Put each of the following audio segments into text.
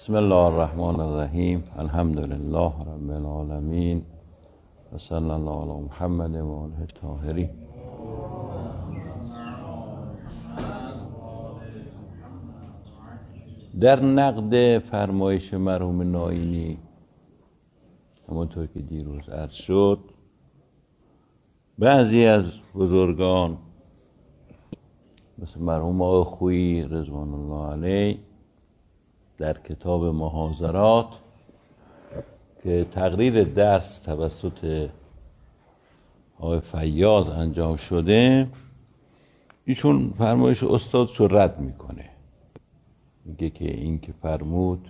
بسم الله الرحمن الرحیم. الحمد لله رب العالمین و صلی الله علی محمد و آله الطاهرین. در نقد فرمایش مرحوم ناینی، همونطور که دیروز عرض شد، بعضی از بزرگان مثل مرحوم آقای خویی رضوان الله علیه در کتاب محاضرات که تقریر درس توسط آقای فیاض انجام شده، ایشون فرمایش استادشو رد میکنه. میگه که این که فرمود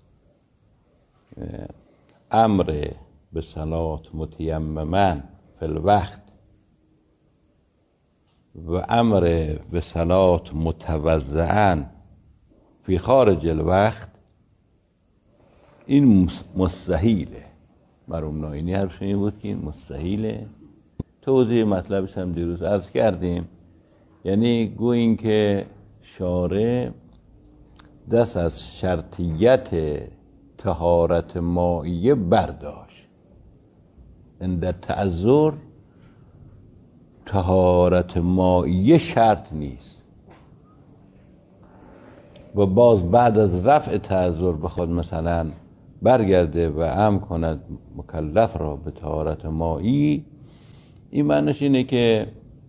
امر به صلات متیمما فی الوقت و امر به صلات متوضعا فی خارج الوقت، این مستحیله. مرحوم ناینی حرفش این بود که این مستحیله. توضیح مطلبش هم دیروز عرض کردیم. یعنی گوییم که شارع دست از شرطیت طهارت مائیه برداشت. عند تعذر طهارت مائیه شرط نیست و باز بعد از رفع تعذر بخواد مثلا برگرده و امر کند مکلف را به طهارت مائی، این معنیش اینه که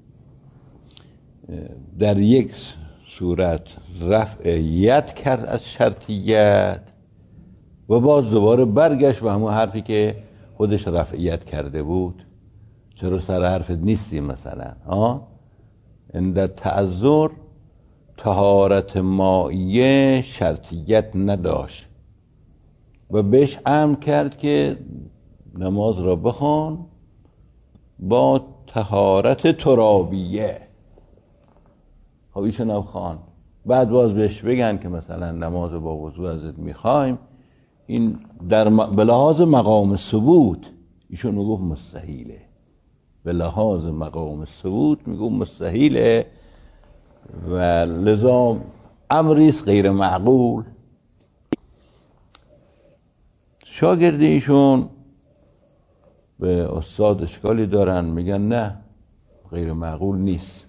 در یک صورت رفع ید کرد از شرطیت و باز دوباره برگشت به همون حرفی که خودش رفعیت کرده بود. چرا سر حرفت نیستی مثلا؟ عند تعذر طهارت مائیه شرطیت نداشت و بهش امر کرد که نماز را بخوان با طهارت ترابیه. خب ایشون هم خوان. بعد باز بهش بگن که مثلا نماز با وضو ازت میخوایم، این در به لحاظ مقام ثبوت ایشون میگفت مستحیله. به لحاظ مقام ثبوت میگفت مستحیله و لذا امریست غیر معقول. شاگرد ایشون به استاد اشکالی دارن، میگن نه غیر معقول نیست.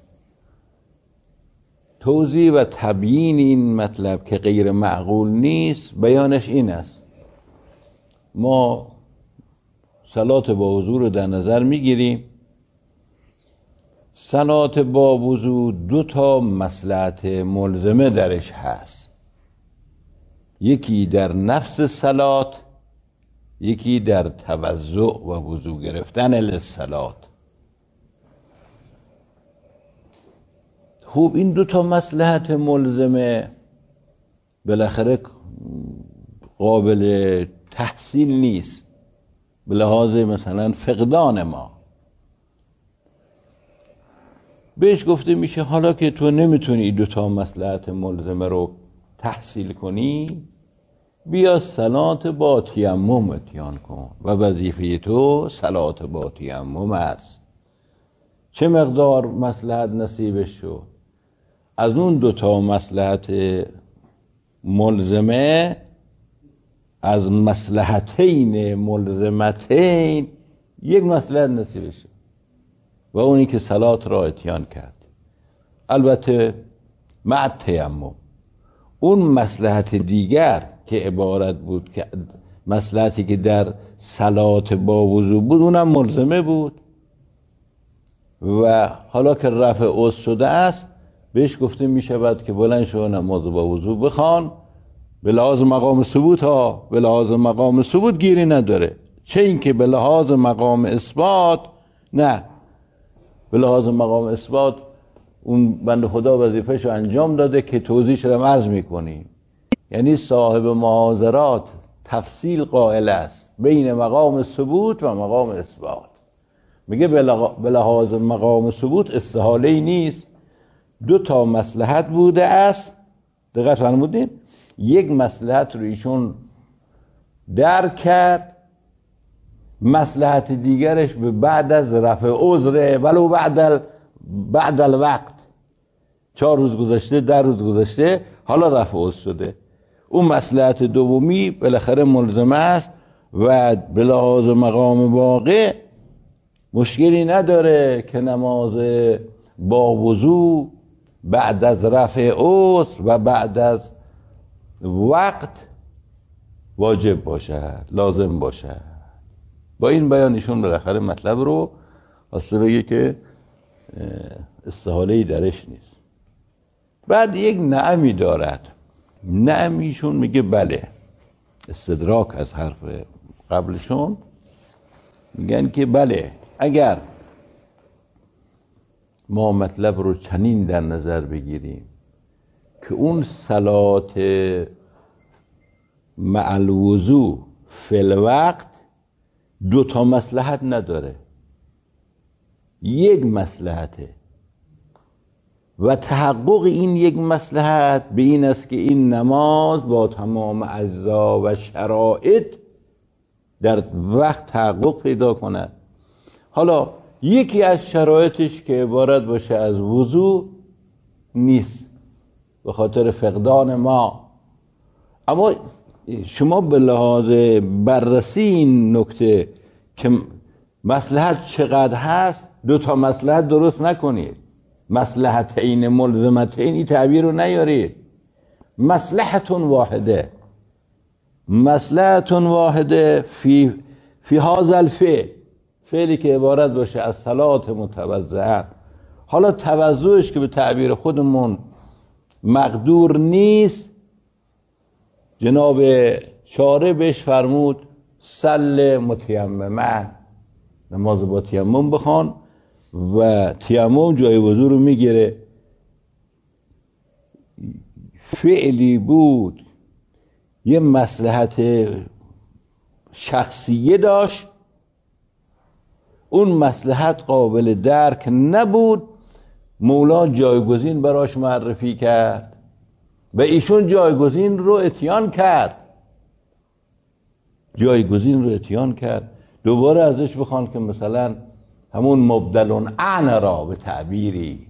توضیح و تبیین این مطلب که غیر معقول نیست بیانش این است: ما صلات با وضو رو در نظر میگیریم. صلات با وضو دو تا مصلحت ملزمه درش هست، یکی در نفس صلات، یکی در توضع و وضو گرفتن للصلات. خوب این دو تا مصلحت ملزمه بالاخره قابل تحصیل نیست به لحاظ مثلا فقدان ما. بهش گفته میشه حالا که تو نمیتونی این دو تا مصلحت ملزمه رو تحصیل کنی، بیا صلات با تیمم اتیان کن و وظیفه تو صلات با تیمم است. چه مقدار مصلحت نصیبش شد؟ از اون دو تا مصلحت ملزمه، از مصلحتین ملزمتین، یک مصلحت نصیبش شد و اونی که صلات را اتیان کرد، البته مع تیمم. اون مصلحت دیگر که عبارت بود که مصلحتی که در صلات با وضو بود، اونم ملزمه بود و حالا که رفع عضو شده است بهش گفته می شود که بلند شو نماز با وضو بخوان. به لحاظ مقام ثبوت به لحاظ مقام ثبوت گیری نداره، چه این که به لحاظ مقام اثبات نه. به لحاظ مقام اثبات اون بنده خدا وظیفه‌شو انجام داده که توضیحش رو عرض میکنیم. یعنی صاحب محاضرات تفصیل قائل است بین مقام ثبوت و مقام اثبات. میگه به لحاظ مقام ثبوت استحاله‌ای نیست. دو تا مصلحت بوده است، دقت فرمودین؟ یک مصلحت رو ایشون درک کرد، مصلحت دیگرش به بعد از رفع عذر ولو بعد الوقت، 4 روز گذشته، 10 روز گذشته، حالا رفع عذر شده. اون مصلحت دومی بالاخره ملزمه است و به لحاظ مقام واقع مشکلی نداره که نماز با وضو بعد از رفع عذر و بعد از وقت واجب باشد، لازم باشد. با این بیان ایشون بالاخره مطلب رو واسه بگه که استحاله‌ای درش نیست. بعد یک نعمی دارد. نعمیشون میگه بله، استدراک از حرف قبلشون، میگن که بله اگر ما مطلب رو چنین در نظر بگیریم که اون صلات مع الوضو فی الوقت دو تا مصلحت نداره، یک مصلحته و تحقق این یک مصلحت به این است که این نماز با تمام اجزا و شرایط در وقت تحقق پیدا کند. حالا یکی از شرایطش که عبارت باشه از وضو نیست به خاطر فقدان ما، اما شما به لحاظ بررسی این نکته که مصلحت چقدر هست دو تا مصلحت درست نکنید، مصلحتین ملزمتین این تعبیر رو نیارید، مصلحت واحده، مصلحت واحده فی هذا الفعل، فعلی که عبارت باشه از صلات متوضعه. حالا توضعش که به تعبیر خودمون مقدور نیست، جناب شارع بهش فرمود صل متیمما، نماز با تیمم بخوان و تیمم جای وضو رو میگیره. فعلی بود یه مصلحت شخصیه داشت، اون مصلحت قابل درک نبود، مولا جایگزین براش معرفی کرد و ایشون جایگزین رو اتیان کرد، جایگزین رو اتیان کرد. دوباره ازش بخوان که مثلا همون مبدلون عن را به تعبیری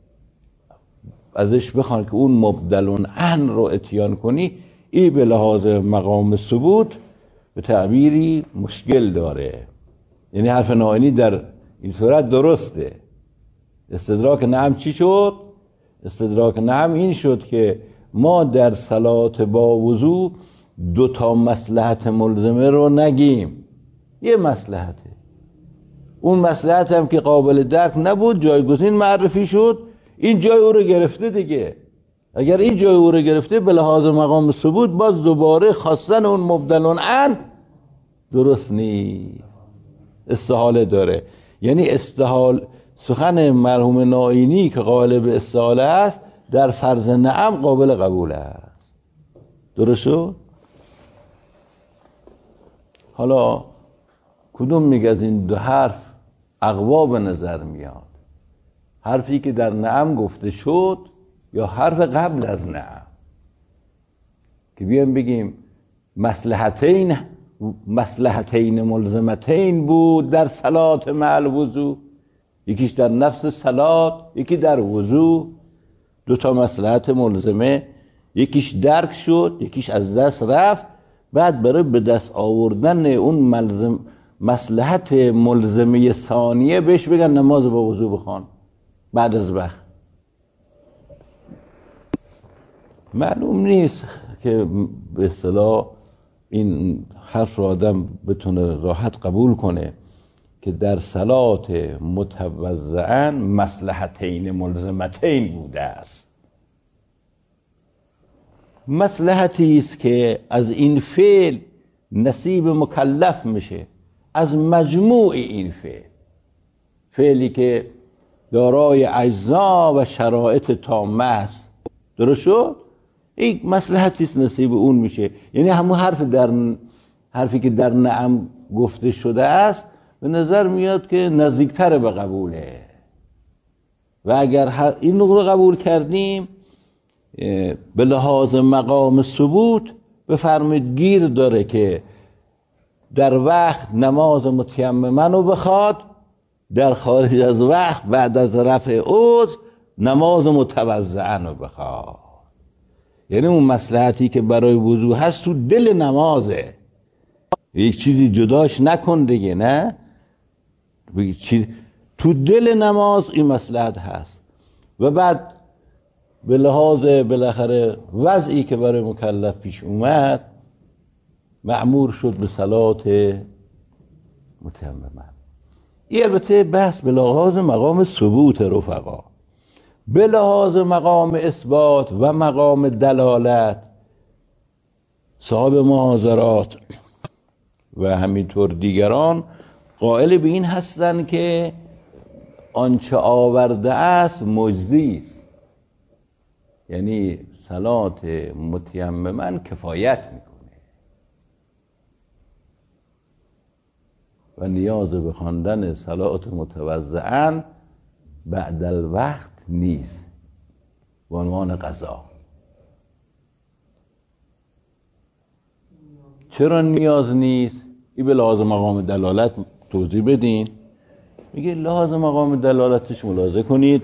ازش بخوان که اون مبدلون عن رو اتیان کنی، این به لحاظ مقام ثبوت به تعبیری مشکل داره. یعنی حرف نائینی در این صورت درسته. استدراک نعم چی شد؟ استدراک نعم این شد که ما در صلات با وضو دو تا مصلحت ملزمه رو نگیم، یه مصلحته، اون مصلحت هم که قابل درک نبود جایگزین معرفی شد، این جای او رو گرفته دیگه. اگر این جای او رو گرفته به لحاظ مقام ثبوت باز دوباره خواستن اون مبدلون عن درست نیست، استحاله داره. یعنی استحال سخن مرحوم نائینی که قائل به استحاله است در فرض نعم قابل قبول است. درست شد؟ حالا کدوم میگه از این دو حرف اقوا به نظر میاد؟ حرفی که در نعم گفته شد یا حرف قبل از نعم؟ که بیایم بگیم مصلحتین ملزمتین بود در صلات مع الوضو، یکیش در نفس صلات یکی در وضو، دو تا مصلحت ملزمه، یکیش درک شد یکیش از دست رفت. بعد برای به دست آوردن اون مصلحت ملزمه ثانیه بهش بگن نماز با وضو بخوان بعد از وقت. معلوم نیست که به اصطلاح این حرف رو آدم بتونه راحت قبول کنه که در صلات متوضعن مصلحتین ملزمتین بوده است. مصلحتی است که از این فعل نصیب مکلف میشه، از مجموع این فعلی که دارای اجزا و شرایط تامه است. درست شد؟ این مصلحتی است نصیب اون میشه. یعنی همون حرفی که در نعم گفته شده است به نظر میاد که نزدیکتر به قبوله و اگر این رو قبول کردیم به لحاظ مقام ثبوت بفرمید گیر داره که در وقت نماز متیمما رو بخواد، در خارج از وقت بعد از رفع عذر نماز متوضعا رو بخواد. یعنی اون مصلحتی که برای وضو هست تو دل نمازه، یک چیزی جداش نکن دیگه، نه تو دل نماز این مصلحت هست. و بعد به لحاظ بالاخره وضعی که برای مکلف پیش اومد مأمور شد به صلات متیممه. این البته بحث به لحاظ مقام ثبوت رفقا. به لحاظ مقام اثبات و مقام دلالت صاحب محاضرات و همینطور دیگران قائل به این هستند که آنچه آورده است مجزی است، یعنی صلات متیمما کفایت میکنه و نیاز به خواندن صلات متوضعا بعد الوقت نیست به عنوان قضا. چرا نیاز نیست؟ این به لحاظ مقام دلالت توضیح بدین. میگه لحاظ مقام دلالتش ملاحظه کنید،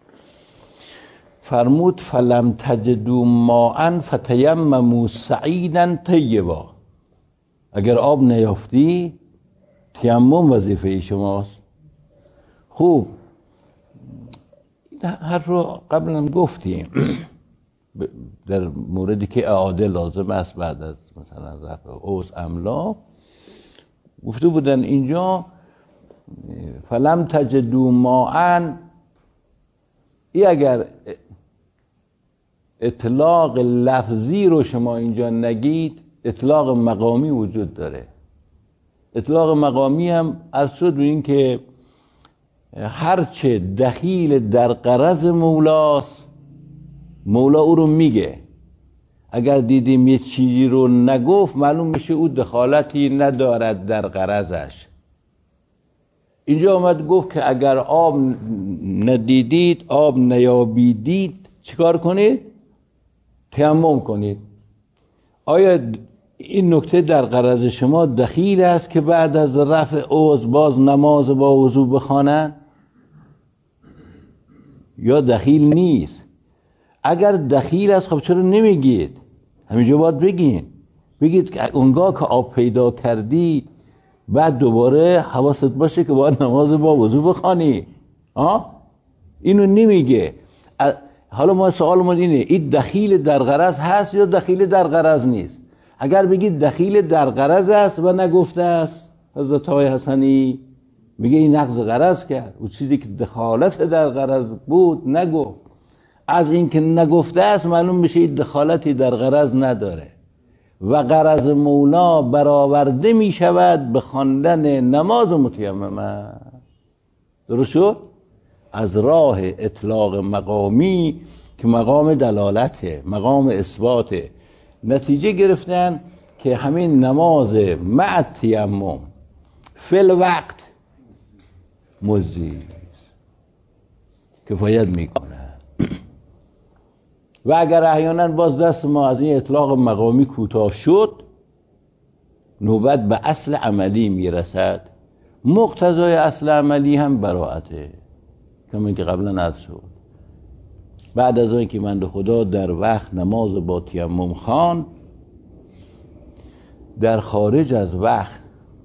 فرمود فلم تجدوا ماء فتیمموا صعیدا طیبا. اگر آب نیافتی تیمم وظیفه شماست. خوب هر رو قبلا گفتیم در موردی که اعاده لازم است بعد از مثلا رفع عضو املا گفته بودن اینجا فلم تجدوا ماء، ای اگر اطلاق لفظی رو شما اینجا نگید اطلاق مقامی وجود داره. اطلاق مقامی هم از شد به این که هرچه دخیل در غرض مولاست مولا او رو میگه. اگر دیدیم یه چیزی رو نگفت معلوم میشه او دخالتی ندارد در غرضش. اینجا آمد گفت که اگر آب ندیدید، آب نیابیدید چیکار کنید؟ تیمم کنید. آیا این نکته در غرض شما دخیل است که بعد از رفع عضو باز نماز با وضو بخوانند یا دخیل نیست؟ اگر دخیل است خب چرا نمیگید؟ همینجا باید بگید که اونگاه که آب پیدا کردی بعد دوباره حواست باشه که باید نماز با وضو بخوانی. اینو نمیگه. حالا ما سوالمون اینه این دخیل در غرض هست یا دخیل در غرض نیست؟ اگر بگید دخیل در غرض است و نگفته است حضرت آقای حسنی میگه این نقض غرض کرد، اون چیزی که دخالت در غرض بود نگفت. از این که نگفته است معلوم میشه این دخالتی در غرض نداره و غرض مولا برآورده میشود به خواندن نماز متیممه. درست شد؟ از راه اطلاق مقامی که مقام دلالته، مقام اثباته، نتیجه گرفتن که همین نماز مع تیمم فی الوقت مجزی کفایت میکنه. و اگر احیانا باز دست ما از این اطلاق مقامی کوتاه شد نوبت به اصل عملی میرسد. مقتضای اصل عملی هم براءته، کما که قبلا عرض شد. بعد از آن که بنده خدا در وقت نماز با تیمم خواند، در خارج از وقت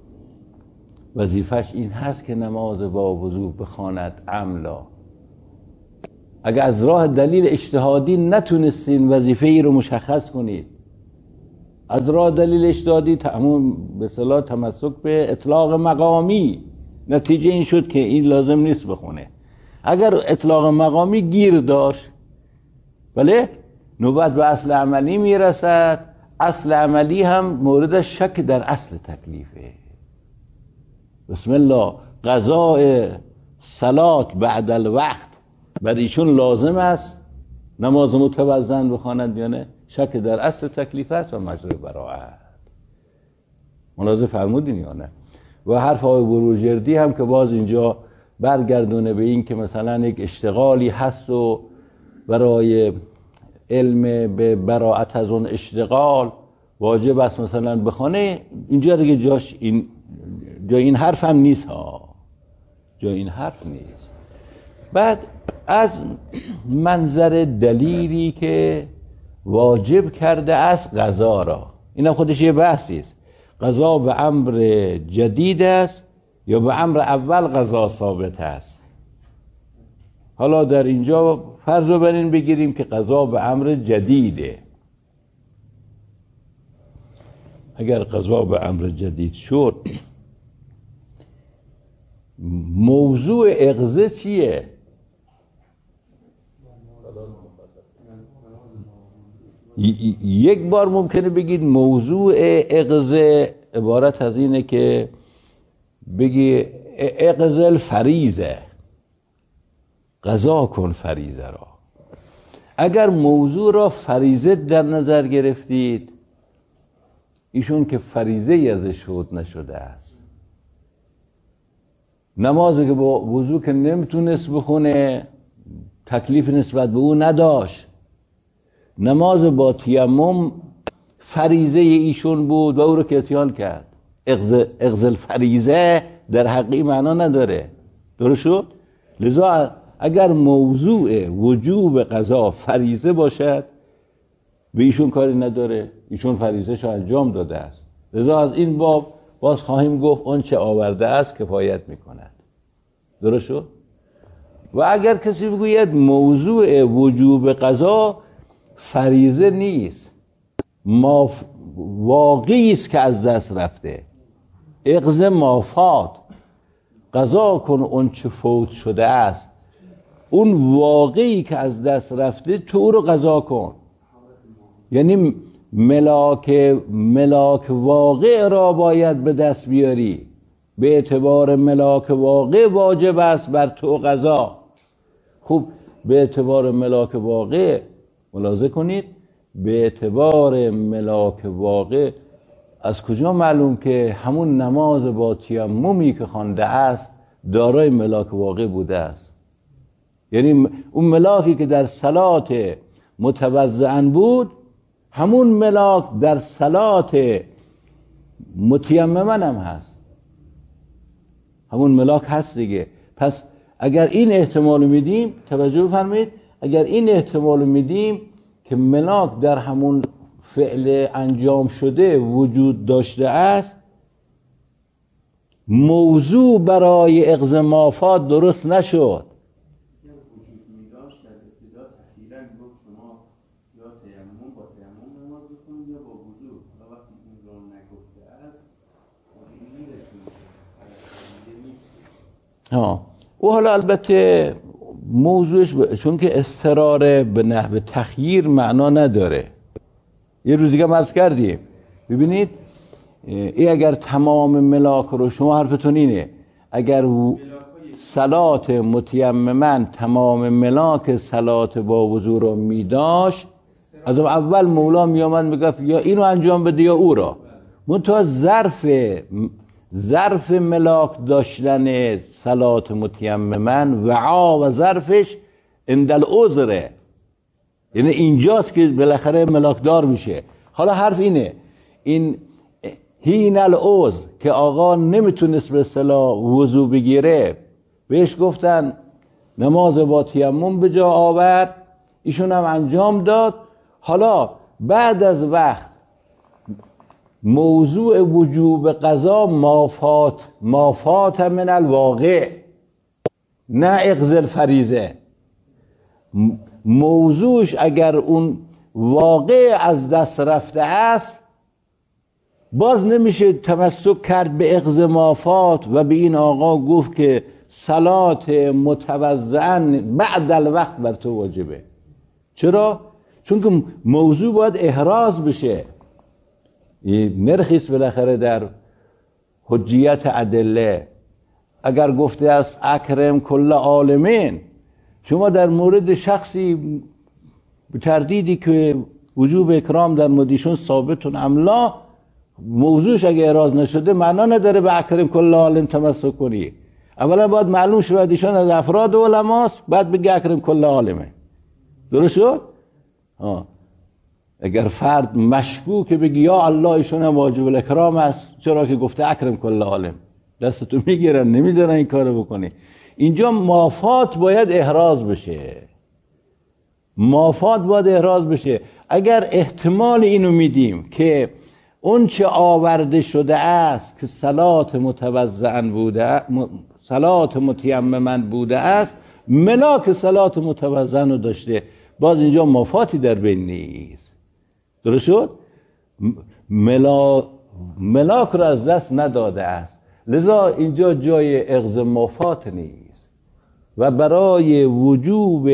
وظیفش این هست که نماز با وضو بخواند املا. اگر از راه دلیل اجتهادی نتونستین وظیفه ای رو مشخص کنید، از راه دلیل اجتهادی به اصطلاح تمسک به اطلاق مقامی، نتیجه این شد که این لازم نیست بخونه. اگر اطلاق مقامی گیر داشت بله نوبت به اصل عملی میرسد. اصل عملی هم مورد شک در اصل تکلیفه. بسم الله قضاء صلات بعد الوقت بر ایشون لازم است نماز متوضعن بخواند یا نه؟ شک در اصل تکلیف است و مجرای براءت. ملاحظه فرمودین یا نه؟ و حرف آقای بروجردی هم که باز اینجا برگردونه به این که مثلا یک اشتغالی هست و برای علم به براءت از اون اشتغال واجب است مثلا بخونه، اینجا دیگه جاش جای این حرف هم نیست جای این حرف نیست. بعد از منظر دلیلی که واجب کرده است قضا را. این خودش یه بحثی است. قضا به امر جدید است یا به امر اول قضا ثابت است؟ حالا در اینجا فرض رو بر این بگیریم که قضا به امر جدیده. اگر قضا به امر جدید شد، موضوع اقضا چیه؟ یک بار ممکنه بگید موضوع اقضا عبارت از اینه که بگی اقضا الفریضه، قضا کن فریضه را. اگر موضوع را فریضه در نظر گرفتید، ایشون که فریضه ازش شد نشده است. نمازی که با وضو که نمیتونست بخونه، تکلیف نسبت به او نداشت. نماز با تیمم فریضه ایشون بود و او رو که اتیان کرد. اقضا الفریضه در حقیقی معنا نداره. درست شد؟ لذا اگر موضوع وجوب قضا فریضه باشد، به ایشون کاری نداره، ایشون فریضه شو انجام داده است. لذا از این باب باز خواهیم گفت اون چه آورده است کفایت میکند. درست شد؟ و اگر کسی بگوید موضوع وجوب قضا فریضه نیست، واقعی است که از دست رفته، اقضا ما فات، قضا کن اون چه فوت شده است، اون واقعی که از دست رفته تو رو قضا کن. یعنی ملاک واقع را باید به دست بیاری. به اعتبار ملاک واقع واجب است بر تو قضا. خوب، به اعتبار ملاک واقع ملاحظه کنید، به اعتبار ملاک واقع از کجا معلوم که همون نماز با تیممی که خوانده است دارای ملاک واقع بوده است؟ یعنی اون ملاکی که در صلات متوضعاً بود، همون ملاک در صلات متیمماً هم هست. همون ملاک هست دیگه. پس اگر این احتمال میدیم، توجه بفرمایید، اگر این احتمال میدیم که ملاک در همون فعل انجام شده وجود داشته است، موضوع برای اقضا ما فات درست نشد. و حالا البته موضوعش چون که اضطرار به نحو تخییر معنا نداره. یه روز دیگه عرض کردیم، ببینید این اگر تمام ملاک رو، شما حرفتون اینه، اگر صلات متیمماً تمام ملاک صلات با وضو رو میداشت، از اول مولا میامد میگفت یا اینو انجام بده یا او را. منتها ظرف ملاک داشتن صلات متیمماً وعا و ظرفش عند العذره، یعنی اینجاست که بالاخره ملاکدار میشه. حالا حرف اینه، این هین العذر که آقا نمیتونست به اصطلاح وضو بگیره، بهش گفتن نماز با تیمم به جا آورد، ایشون هم انجام داد. حالا بعد از وقت موضوع وجوب قضا ما فات من الواقع، نه اقضا الفریضه. موضوعش اگر اون واقع از دست رفته است، باز نمیشه تمسک کرد به اقضا ما فات و به این آقا گفت که صلات متوضعاً بعد الوقت بر تو واجبه. چرا؟ چون که موضوع باید احراز بشه. نرخیست بالاخره در حجیت ادله. اگر گفته است اکرم کل عالمین، شما در مورد شخصی تردیدی که وجوب اکرام در مدیشون ثابتون املا، موضوعش اگه احراز نشده معنا نداره به اکرم کل عالم تمسک کنی. اولا باید معلوم شود ایشان از افراد علماست، بعد بگی اکرم کل عالمه. درست شد؟ اگر فرد مشکوکه بگی یا الله ایشون هم واجب الاکرام است، چرا که گفته اکرم کل عالم، دستتو میگیرن نمیذارن این کارو بکنی. اینجا مافات باید احراز بشه. مافات باید احراز بشه. اگر احتمال اینو میدیم که اون چه آورده شده است که صلات متوضعن بوده، صلات متیممن بوده است، ملاک صلات متوضعن رو داشته، باز اینجا مفاتی در بین نیست. درست شد؟ ملاک رو از دست نداده است، لذا اینجا جای اغض مفات نیست. و برای وجوب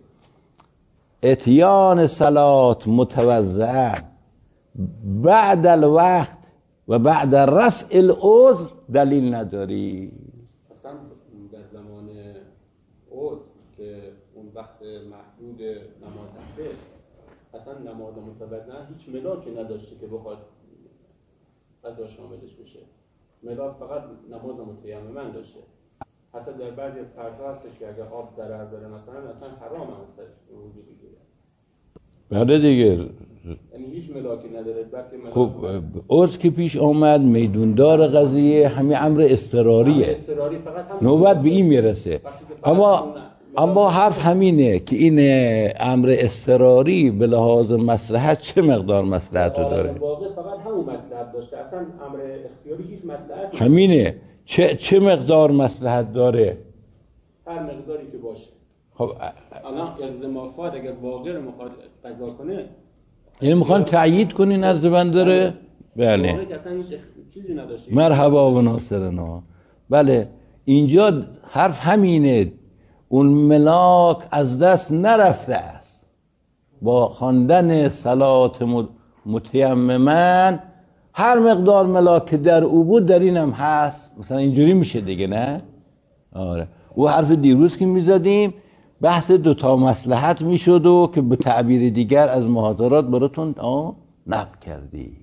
اتیان صلات متوضعن بعد الوقت و بعد رفع العذر دلیل نداری. اصلا در زمان عذر که اون وقت محدود نماز هستش، اصلا نماز متوضع هیچ ملاکی نداشته که بخواد قضا شاملش بشه. ملاک فقط نماز متیممن داشته. حتی در بعضی از فرض‌ها هستش که اگر آب ضرر داره مثلا حرام هستش وجود بگیره. بله دیگه، یعنی هیچ ملاکی نداره. خب عذر که پیش آمد، میدوندار قضیه همین امر اضطراریه، نوبت به این میرسه. اما حرف همینه که این امر اضطراری به لحاظ مصلحت چه مقدار مصلحت رو داره؟ واقع فقط همون مصلحت داشته، اصلا امر اختیاری هیچ مصلحتی همینه. چه مقدار مصلحت داره؟ هر مقداری که باشه. خب الان الزامات اگر واقع رو میخواد قضا کنه، یعنی میخوان تأیید کنین عرض بنداره؟ بله. واقع اصلا هیچ چیزی نداشته. مرحبا و ناصرنا. بله، اینجا حرف همینه، اون ملاک از دست نرفته است. با خواندن صلات متیممن هر مقدار ملاک که در او بود در اینم هست. مثلا اینجوری میشه دیگه، نه؟ آره. او حرف دیروز که میزدیم بحث دوتا مصلحت میشد و که به تعبیر دیگر از محاضرات براتون نقل کردی.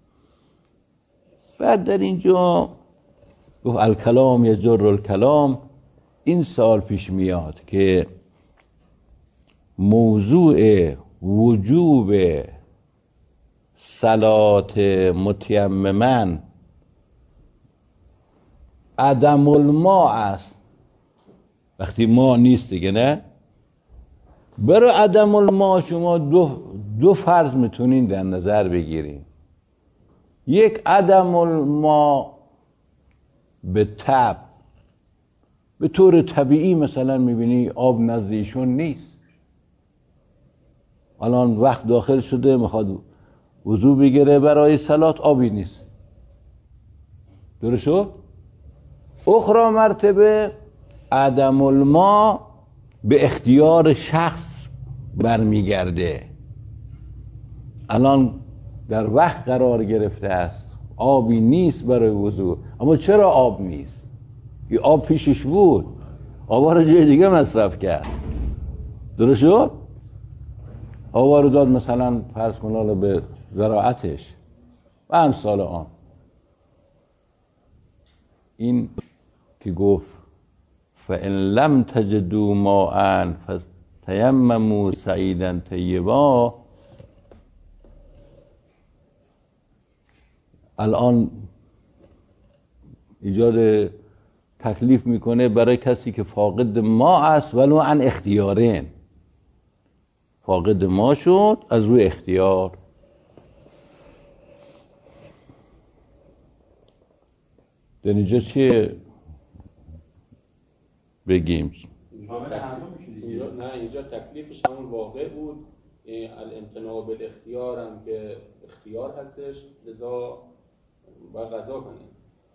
بعد در اینجا گفت الکلام یجر الکلام. این سوال پیش میاد که موضوع وجوب صلات متیممن عدم الماء است. وقتی ما نیست دیگه، نه؟ برای عدم الماء شما دو فرض میتونین در نظر بگیریم. یک، عدم الماء به طب، به طور طبیعی مثلا میبینی آب نزدیشون نیست، الان وقت داخل شده میخواد وضو بگیره برای صلات، آبی نیست. درست شد؟ اخرى مرتبه عدم الماء به اختیار شخص برمیگرده. الان در وقت قرار گرفته است، آبی نیست برای وضو، اما چرا آب نیست؟ یه آب پیشش بود، آبا رو جای دیگه مصرف کرد. درست شد؟ آبا رو داد مثلا فرض کناله به زراعتش و امثال آن. این که گفت فَإِن لَمْ تَجِدُوا مَاءً فَتَيَمَّمُوا صَعِيدًا طَيِّبًا، الان ایجاد تکلیف میکنه برای کسی که فاقد ما است ولو عن اختیارین. فاقد ما شد از روی اختیار. در اینجا چه بگیم؟ نه، اینجا تکلیفش همون واقع بود. الامتناع بالاختیار هم که اختیار هستش، لذا باید قضا کنیم.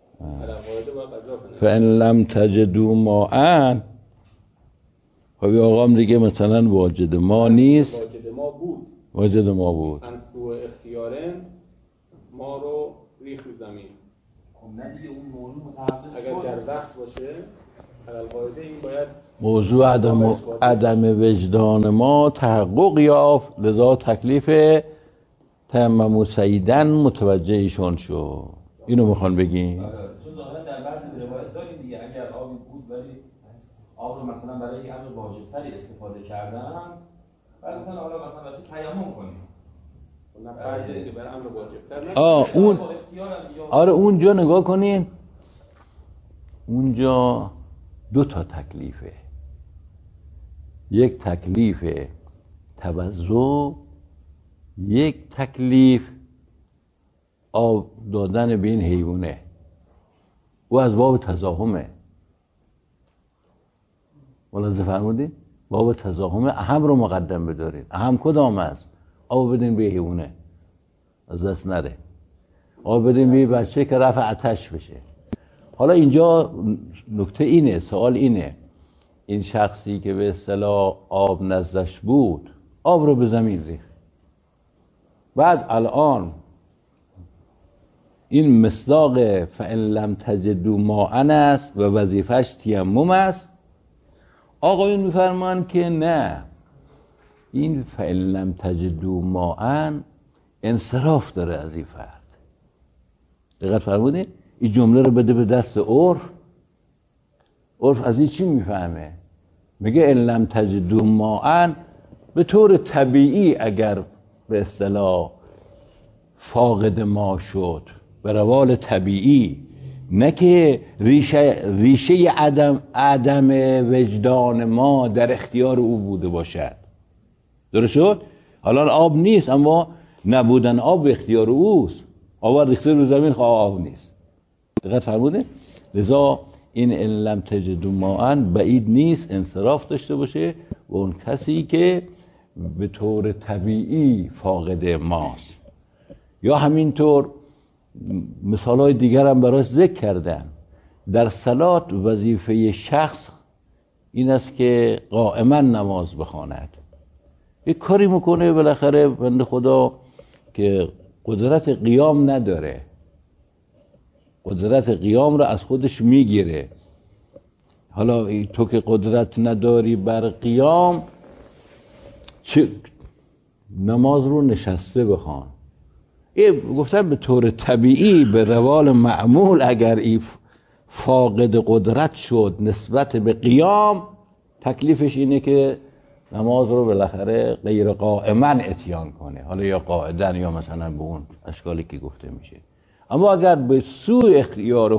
فَإِن لَمْ تَجِدُوا مَاءً، خب آقا هم دیگه مثلا واجد ما نیست، واجد ما بود انسو اختیارن ما رو ریخ زمین. خب نه دیگه، اون موضوع متحقق اگر در وقت باشه القاعده این باید موضوع عدم وجدان ما تحقق یافت، لذا تکلیف تیمم سعیدن متوجه ایشون شد. اینو میخوان بگیم؟ چون ظاهرا در بعضی روایت داریم دیگه اگر آبی بود ولی آب رو مثلا برای یک امر واجب‌تری استفاده کردن، بعد مثلا حالا مثلا برای تیمم کنیم. نه فرضی که برای امر واجب‌تر نه. اون آره اونجا نگاه کنین، اونجا دو تا تکلیفه. یک تکلیف توضع یک تکلیف آب دادن به این حیوانه، او از باب تزاحمه. ملاحظه فرمودید؟ باب تزاحمه، اهم رو مقدم بدارید. اهم کدام است؟ آب بدین به حیوانه از دست نره، آب بدین به بچه که رفع آتش بشه. حالا اینجا نکته اینه، سوال اینه، این شخصی که به اصطلاح آب نزدش بود آب رو به زمین ریخت، بعد الان این مصداق فإن لم تجدوا ماء است و وظیفش تیمم است. آقایون میفرمان که نه، این فإن لم تجدوا ماء انصراف داره از این فرد. دقت فرمودین؟ این جمله رو بده به دست عرف. عرف از این چی میفهمه؟ میگه ان لم تجدوا ماء به طور طبیعی اگر به اصطلاح فاقد ما شد، به روال طبیعی، نه که ریشه عدم وجدان ما در اختیار او بوده باشد. درست شد؟ حالا آب نیست، اما نبودن آب به اختیار اوست. آب ریخته رو زمین، آب نیست. دقت فرموده؟ لذا این ان لم تجدوا ماء بعید نیست انصراف داشته باشه و اون کسی که به طور طبیعی فاقد ماست. یا همینطور مثالهای دیگر هم براش ذکر کردن. در صلات وظیفه شخص این است که قائما نماز بخواند. یک کاری میکنه بالاخره بنده خدا که قدرت قیام نداره، قدرت قیام رو از خودش میگیره. حالا تو که قدرت نداری بر قیام، چه نماز رو نشسته بخوان. گفتن به طور طبیعی به روال معمول اگر این فاقد قدرت شد نسبت به قیام، تکلیفش اینه که نماز رو بالاخره غیر قائما اتیان کنه، حالا یا قاعدن یا مثلا به اون اشکالی که گفته میشه. اما اگر به سوء اختیار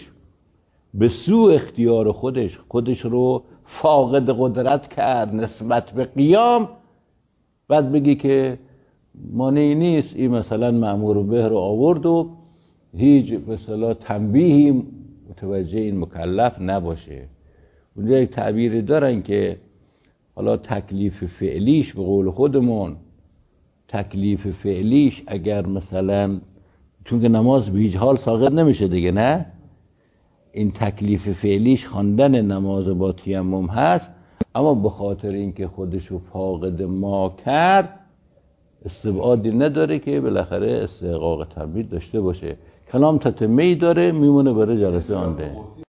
خودش رو فاقد قدرت کرد نسبت به قیام، بعد بگی که مانعی نیست این مثلا مأمور به رو آورد و هیچ مثلا تنبیهی متوجه این مکلف نباشه. اونجا یک تعبیری دارن که حالا تکلیف فعلیش، به قول خودمون تکلیف فعلیش اگر مثلا، چون که نماز به هیچ حال ساقط نمیشه دیگه، نه، این تکلیف فعلیش خواندن نماز با تیمم هست، اما به خاطر اینکه خودشو فاقد ما کرد استبعادی نداره که بالاخره استحقاق تنبیه داشته باشه. کلام تتمه‌ای داره، میمونه برای جلسه آنده.